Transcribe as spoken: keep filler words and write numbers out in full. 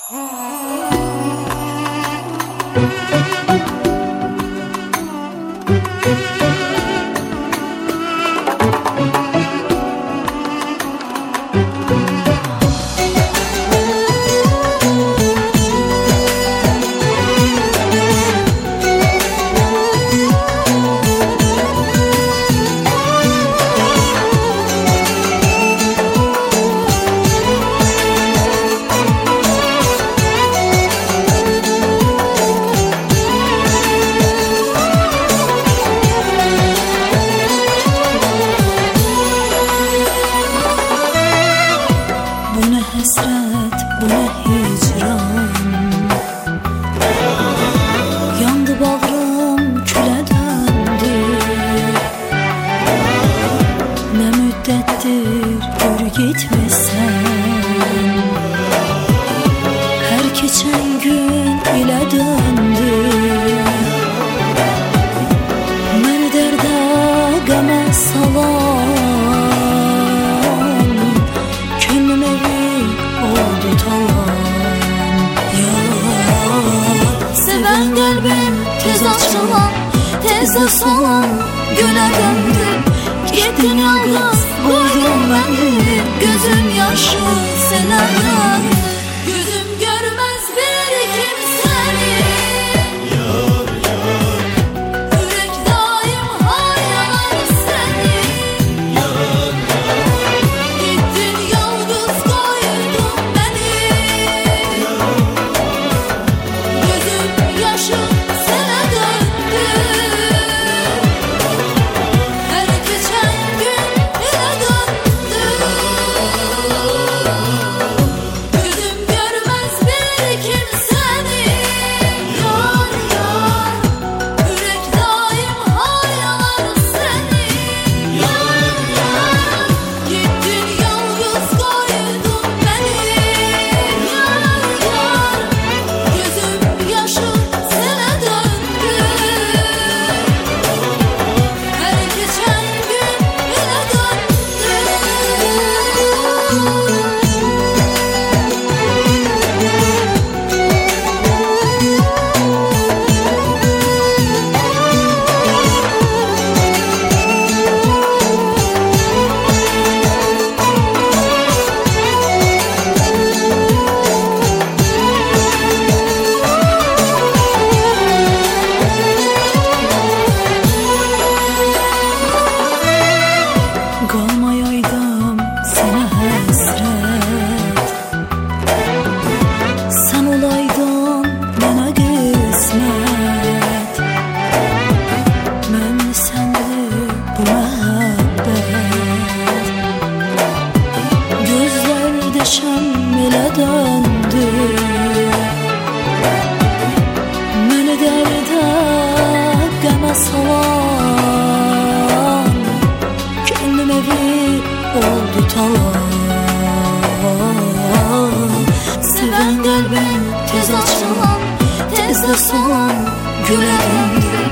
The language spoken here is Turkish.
Hasret, bu ne hicran. Yandı bağrım, küle döndü. Ne müddettir gör gitmesen. Her geçen gün ile döndü. Məni dərdə, qəmə salan. Seven kalbim tez açılan, tez de solan güne döndü. Gittin yalnız, buldun beni. Gözüm yaşı sana döndü. Gözüm görmez bir kimseni. Yar yar, yürek daim hayalar seni. Yar yar, gittin yalnız koydun beni. Gözüm yaşım sana döndü. Her geçen gün ile döndü. Gözüm görmez bir kimseni. Yar yar, yürek daim hayalar seni. Yar yar, gittin yalnız koydun beni. Yar yar, gözüm yaşım sana döndü. Her geçen gün ile döndü. Qalmayaydım sənə həsrət. Sən olaydın mənə qismət. Mən sənli bu məhəbbət. Gözlərdə şəm elə döndü. Məni dərdə, qəmə salan. Gönlüm evi oldu talan. Seven kalbim tez açılan, tez de solan güle döndü.